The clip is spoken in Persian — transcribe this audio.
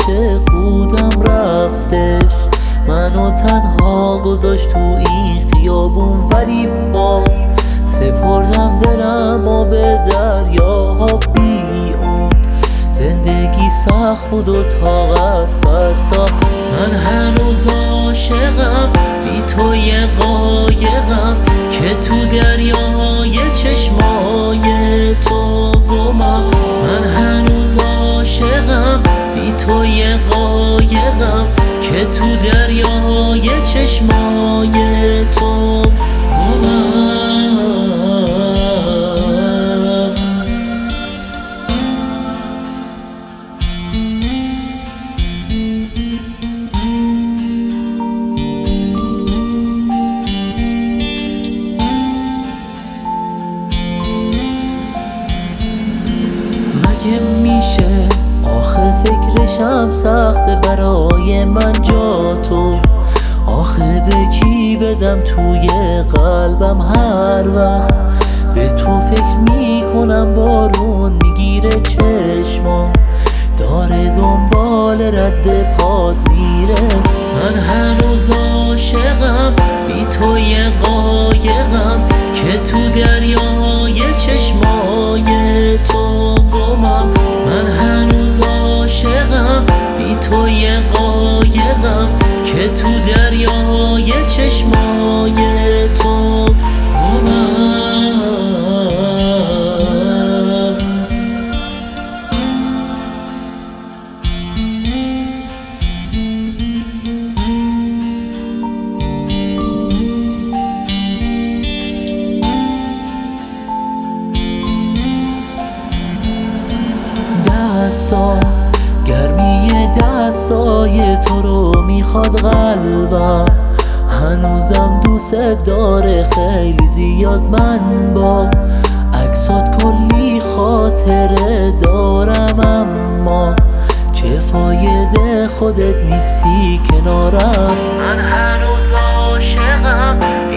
عاشق بودم رفتش، منو تنها گذاشت تو این خیابون. ولی باز سپردم دلمو به دریاها بی اون. زندگی سخت بود و طاقت فرسا، من هنوز عاشقم، بی تو یه قایقم که تو دریای چشمای تو گمم. من هنوز عاشقم، بی تو یه قایقم که تو دریای چشمای تو گمم. مگه میشه آخه فکرشم سخته برای من جا تو؟ آخه به کی بدم توی قلبم هر وقت به تو فکر میکنم؟ بارون میگیره چشمام، داره دنبال رد پات میره. من هنوز عاشقم، بی تو یه قایقم که تو دریای چشمای تو گمم. من هنوز عاشقم، بی تو یه قایقم که تو دریای چشمای تو گمم. گرمی دستای تو رو میخواد قلبم، هنوزم دوست داره خیلی زیاد. من با عکسات کلی خاطره دارم، اما چه فایده خودت نیستی کنارم. من هنوز عاشقم،